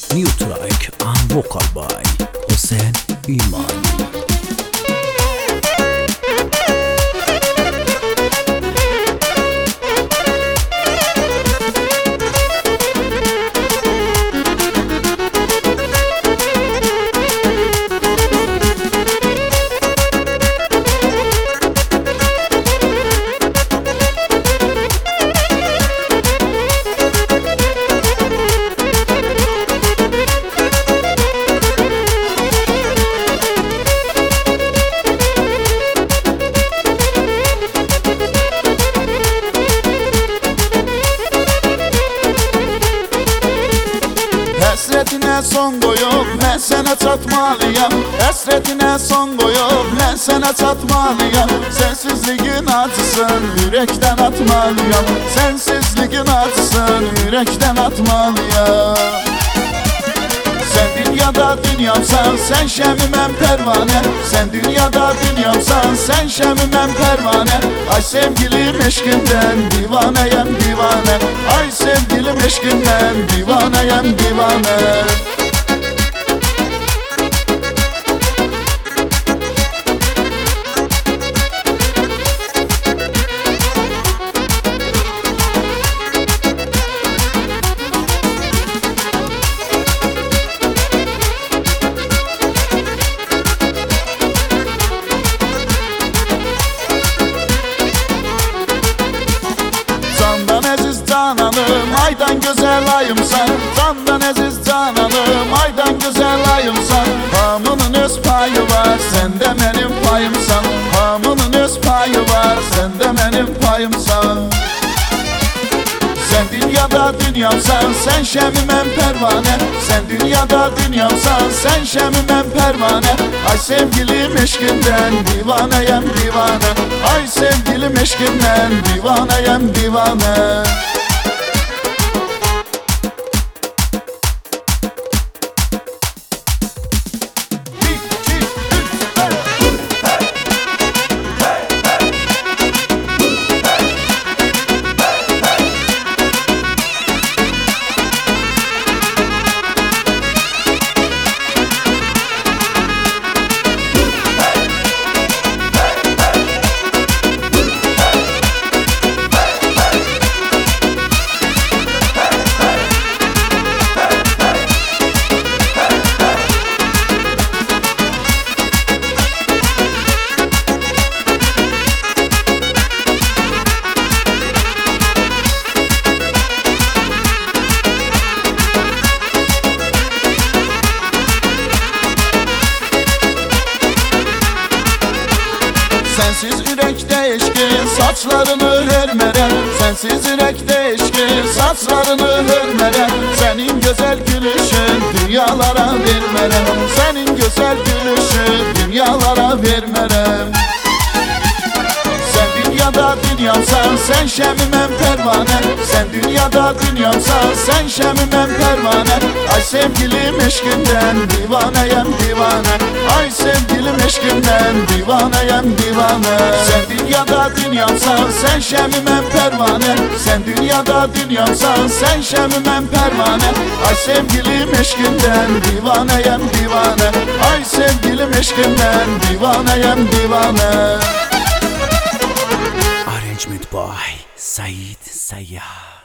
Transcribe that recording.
New track and vocal by Hüseyin İman. Həsrətinə son qoyub mən sənə çatmalıyam. Həsrətinə son qoyub mən sənə çatmalıyam. Sənsizliyin acısın ürəkdən atmalıyam. Sənsizliyin acısın ürəkdən atmalıyam. Sen dünyada dünyamsan, sen şəmi mən pərvanə. Sen dünyada dünyamsan, sen şəmi mən pərvanə. Ay sevgilim eşqindən divanəyəm divanə. Ay sevgilim eşqindən divanəyəm divanə. Cananım aydan güzel ayımsan, candan əziz cananım aydan güzel ayımsan. Hamının öz payı var, sende benim payımsan. Hamının öz payı var, sende benim payımsan. Sen dünyada dünyamsan, sen şəmi mən pərvanə. Sen dünyada dünyamsan, sen şəmi mən pərvanə. Ay sevgilim eşqindən divanəyəm divanə. Ay sevgilim eşqindən divanəyəm divanə. Sensiz ürəkdə eşqin saçlarını hörmərəm. Sensiz ürəkdə eşqin saçlarını hörmərəm. Sənin gözəl gülüşün dünyalara vermərəm. Sənin gözəl gülüşün dünyalara vermərəm. Sen dünyada dünyamsan, sen şəmi mən pərvanə. Sen dünyada dünyamsan, sen şəmi mən pərvanə. Ay sevgilim eşqindən divanəyəm divanə. Ay sevgilim eşqindən divanəyəm divanə. Sen dünyada dünyamsan, sen şəmi mən pərvanə. Sen dünyada dünyamsan, sen şəmi mən pərvanə. Ay sevgilim eşqindən divanəyəm divanə. Ay sevgilim eşqindən divanəyəm divanə. Arrangement by Said Sayyah.